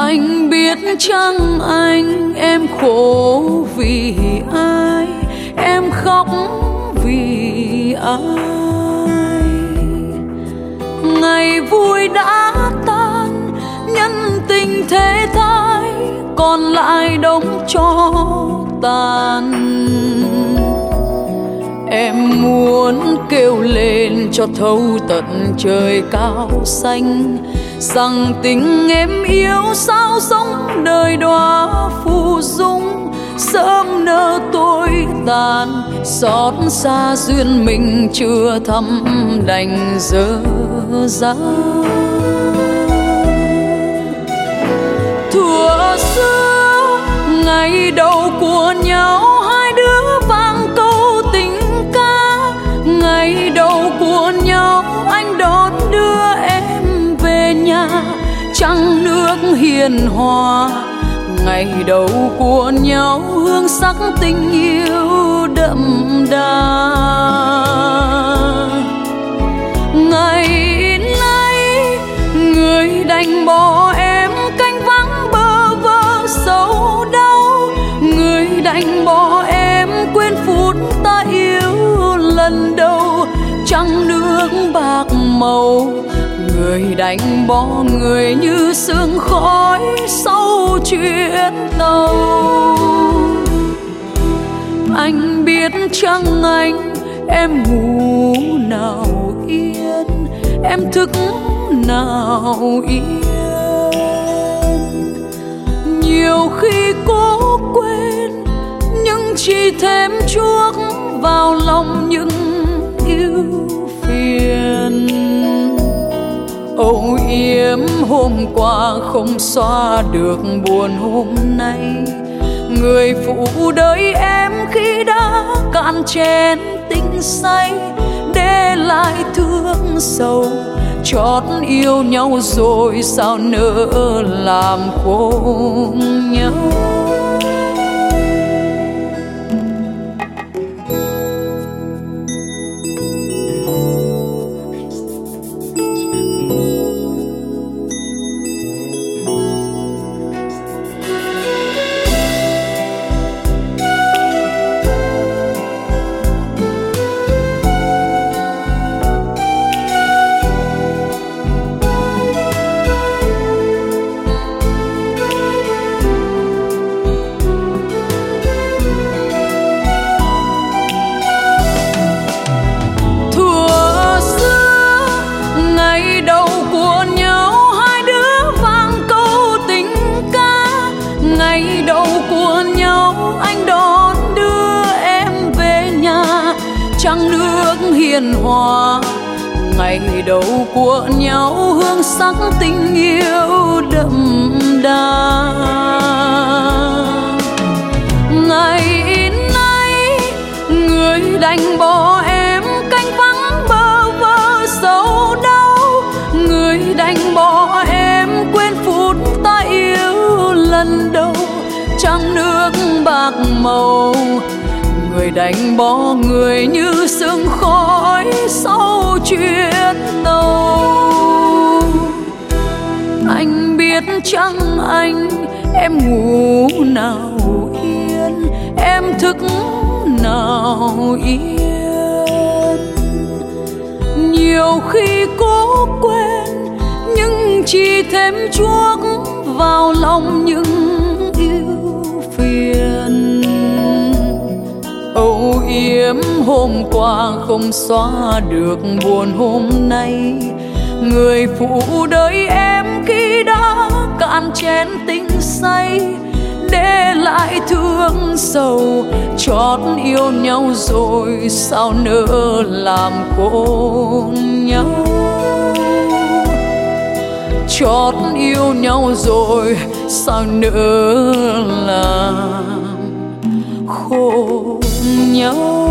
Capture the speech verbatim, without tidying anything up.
Anh biết chăng anh em khổ vì ai, em khóc vì ai. Ngày vui đã tan, nhân tình thế thái, còn lại đống tro tàn. Em muốn kêu lên cho thấu tận trời cao xanh, rằng tình em yêu sao sống đời đóa phù dung, sớm nỡ tôi tàn, xót xa duyên mình chưa thăm đành dở dang. Thuở xưa ngày đầu của nhau, hai đứa vang câu tình ca. Ngày đầu của nhau anh đón đưa em về nhà, trăng nước hiền hòa. Ngày đầu của nhau hương sắc tình yêu đậm đà. Ngày nay người đành bỏ em canh vắng bơ vơ sầu đau. Người đành bỏ em quên phút ta yêu lần đầu, trăng nước bạc màu. Người đành bỏ người như sương khói sau chuyến tàu. Anh biết chăng anh em ngủ nào yên, em thức nào yên. Nhiều khi cố quên nhưng chỉ thêm chuốc vào lòng những ưu phiền. Âu yếm hôm qua không xóa được buồn hôm nay. Người phụ đợi em khi đã cạn chén tình say, để lại thương sầu. Chót yêu nhau rồi sao nỡ làm khổ nhau. Trăng nước hiền hòa. Ngày đầu của nhau hương sắc tình yêu đậm đà. Ngày nay người đành bỏ em canh vắng bơ vơ sầu đau. Người đành bỏ em quên phút ta yêu lần đầu, trăng nước bạc màu. Người đành bỏ người như sương khói sau chuyến tàu. Anh biết chăng anh em ngủ nào yên, em thức nào yên. Nhiều khi cố quên nhưng chỉ thêm chuốc vào lòng những ưu phiền. Âu yếm hôm qua không xóa được buồn hôm nay. Người phụ đợi em khi đã cạn chén tình say, để lại thương sầu. Chót yêu nhau rồi sao nỡ làm khổ nhau. Chót yêu nhau rồi sao nỡ làm khổ nhau.